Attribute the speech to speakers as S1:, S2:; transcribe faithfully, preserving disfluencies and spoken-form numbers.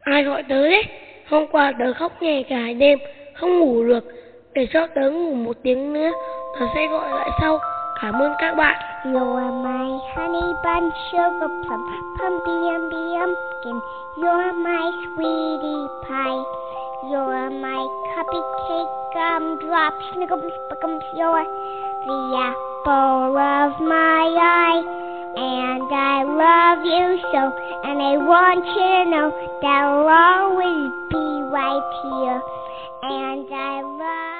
S1: Ai gọi tớ đấy? Hôm qua tớ khóc nhè cả đêm, không ngủ được. Để cho tớ ngủ một tiếng nữa, tớ sẽ gọi lại sau. Cảm ơn các bạn.
S2: You are my honey bun, sugar plum, pumpy umby umpkin. You're my sweetie pie. You're my cupcake gumdrop, snickums, spickums. You're the apple of my eye. And I love you so, and I want you to know that I'll always be right here. And I love